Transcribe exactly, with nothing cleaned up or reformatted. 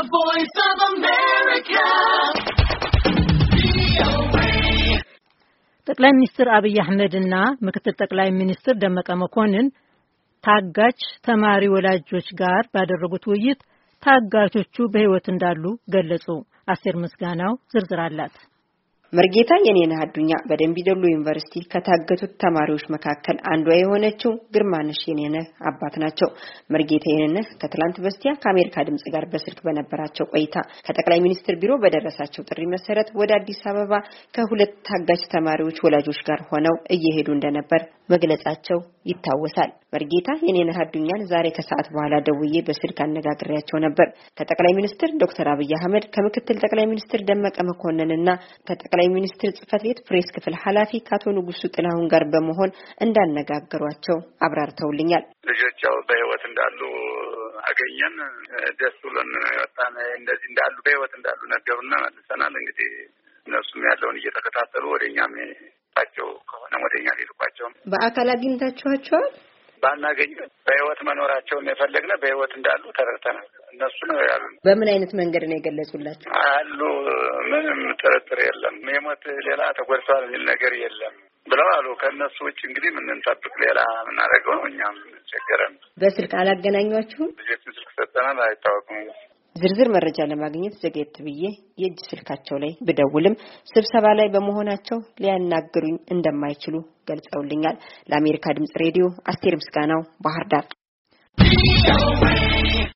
The Voice of America. ጠቅላይ ሚኒስትር አብይ አህመድና ምክትል ጠቅላይ ሚኒስትር ደመቀ መኮንን ታጋች ተማሪ ወላጆች ጋር ባደረጉት ውይይት ታጋቾቹ በህይወት እንዳሉ ገለጹ። አስቴር ምስጋናው ዝርዝር አላት። መርጌታ የኔነህ አዱኛ በደንቢ ዶሎ ዩኒቨርሲቲ ከታገቱት ተማሪዎች መካከል አንዷ የሆነችው ግርማነሽ የኔነህ አባት ናቸው። መርጌታ የኔነህ ከትላንት በስቲያ ከአሜሪካ ድምጽ ጋር በስልክ በነበራቸው ቆይታ ከጠቅላይ ሚኒስትር ቢሮ በደረሳቸው ጥሪ መሰረት ወደ አዲስ አበባ ከሁለት ታጋች ተማሪዎች ወላጆች ጋር ሆነው እየሄዱ እንደነበር መግለጻቸው ይታወሳል። መርጌታ የኔነህ አዱኛን ዛሬ ከሰዓት በኋላ ደውዬ በስልክ አነጋግሬያቸው ነበር። ከጠቅላይ ሚኒስትር ዶክተር አብይ አህመድ ከምክትል ጠቅላይ ሚኒስትር ደመቀ መኮንንና ከጠቅላይ ሚኒስትር ጽፈት ቤት ፕሬስ ክፍል ኃላፊ ካቶ ንጉሱ ጥላሁን ጋር በመሆን እንዳነጋገሯቸው አብራርተውልኛል። ልጆቻው በህይወት እንዳሉ አገኘን። ደስ ብሎን ወጣን። እንደዚህ እንዳሉ በህይወት እንዳሉ ነገሩና መልሰናል። እንግዲህ እነሱም ያለውን እየተከታተሉ ወደኛም ታቸው ከሆነ ወደኛ ሊልቋቸው በአካል አግኝታችኋቸዋል? ባናገኝ በህይወት መኖራቸውን የፈለግነ በህይወት እንዳሉ ተረድተናል። እነሱ ነው ያሉ። በምን አይነት መንገድ ነው የገለጹላችሁ? አሉ ምንም ጥርጥር የለም። የሞት ሌላ ተጎድቷል የሚል ነገር የለም ብለው አሉ። ከነሱ ውጭ እንግዲህ ምን እንጠብቅ? ሌላ ምን አደረገው? እኛም ቸገረን። በስልክ አላገናኟችሁም? ልጆችን ስልክ ሰጠናል፣ አይታወቅም። ዝርዝር መረጃ ለማግኘት ዘገየት ብዬ የእጅ ስልካቸው ላይ ብደውልም ስብሰባ ላይ በመሆናቸው ሊያናግሩኝ እንደማይችሉ ገልጸውልኛል። ለአሜሪካ ድምጽ ሬዲዮ አስቴር ምስጋናው ባህር ዳር።